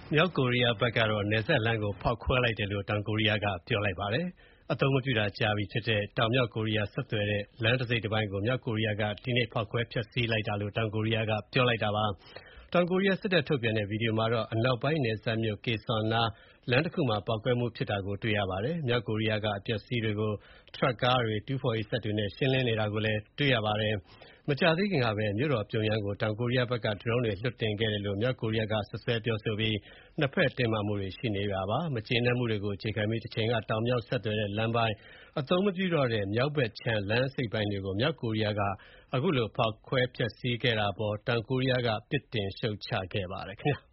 မြောက်ကိုရီးယားဘက်ကတော့ နယ်စပ်လမ်းကို ဖောက်ခွဲလိုက်တယ်လို့ တောင်ကိုရီးယားက ပြောလိုက်ပါတယ်။ အသုံးမပြုတာကြာပြီဖြစ်တဲ့ တောင်-မြောက်ကိုရီးယား ဆက်သွယ်တဲ့ လမ်းတစိတ်တပိုင်းကို မြောက်ကိုရီးယားက ဒီနေ့ ဖောက်ခွဲဖျက်ဆီးလိုက်တာလို့ တောင်ကိုရီးယားက ပြောလိုက်တာပါ။ တောင်ကိုရီးယားစစ်တပ်ထုတ်ပြန်တဲ့ ဗွီဒီယိုမှာတော့ အနောက်ပိုင်းနယ်စပ်မြို့ Kaesong နား လမ်းတခုမှာ ပေါက်ကွဲမှုဖြစ်တာကို တွေ့ရပါတယ်။ မြောက်ကိုရီးယားက အပျက်အစီးတွေကို ထရပ်ကားတွေ၊ တူးဖော်ရေးစက်တွေနဲ့ ရှင်းလင်းနေတာကိုလည်း တွေ့ရပါတယ်။ မကြာသေးခင်ကပဲ မြို့တော်ပြုံယမ်းကို တောင်ကိုရီးယားဘက်က ဒရုန်းတွေလွှတ်တင်ခဲ့တယ်လို့ မြောက်ကိုရီးယားက စွပ်စွဲပြောဆိုပြီး နှစ်ဘက်တင်းမာမှုတွေရှိနေတာပါ။ မကျေနပ်မှုတွေကို အခြေခံပြီး တချိန်က တောင်-မြောက်ဆက်သွယ်တဲ့ လမ်းပိုင်း အသုံးမပြုတော့တဲ့ မြောက်ဘက်ခြမ်း လမ်းအစိတ်အပိုင်းတွေကို မြောက်ကိုရီးယားက အခုလို ဖောက်ခွဲဖျက်ဆီးခဲ့တာအပေါ် တောင်ကိုရီးယားက ပြစ်တင်ရှုတ်ချခဲ့ပါတယ်ခင်ဗျာ။